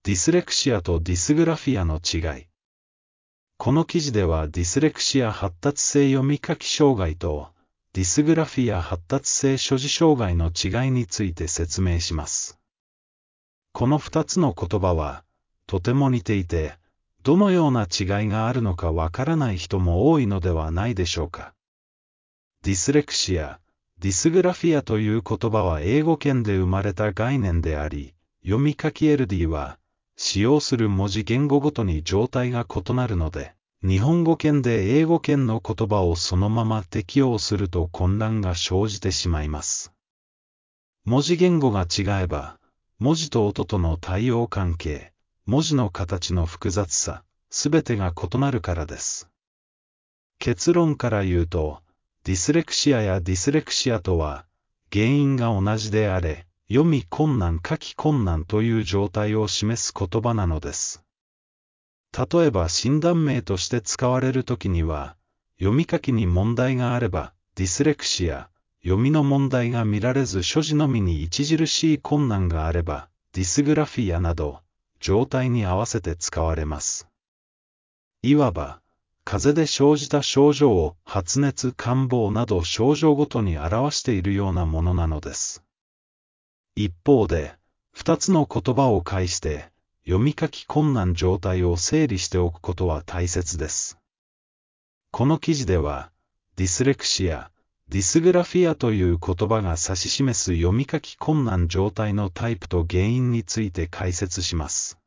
ディスレクシアとディスグラフィアの違い。この記事ではディスレクシア発達性読み書き障害とディスグラフィア発達性所持障害の違いについて説明します。この2つの言葉はとても似ていて、どのような違いがあるのかわからない人も多いのではないでしょうか。ディスレクシア、ディスグラフィアという言葉は英語圏で生まれた概念であり、読み書き LD は使用する文字言語ごとに状態が異なるので、日本語圏で英語圏の言葉をそのまま適用すると混乱が生じてしまいます。文字言語が違えば、文字と音との対応関係、文字の形の複雑さ、すべてが異なるからです。結論から言うと、ディスレクシアやディスレクシアとは、原因が同じであれ、読み困難書き困難という状態を示す言葉なのです。例えば診断名として使われるときには、読み書きに問題があれば、ディスレクシア、読みの問題が見られず所持のみに著しい困難があれば、ディスグラフィアなど、状態に合わせて使われます。いわば、風邪で生じた症状を発熱、感冒など症状ごとに表しているようなものなのです。一方で、二つの言葉を介して、読み書き困難状態を整理しておくことは大切です。この記事では、ディスレクシア、ディスグラフィアという言葉が指し示す読み書き困難状態のタイプと原因について解説します。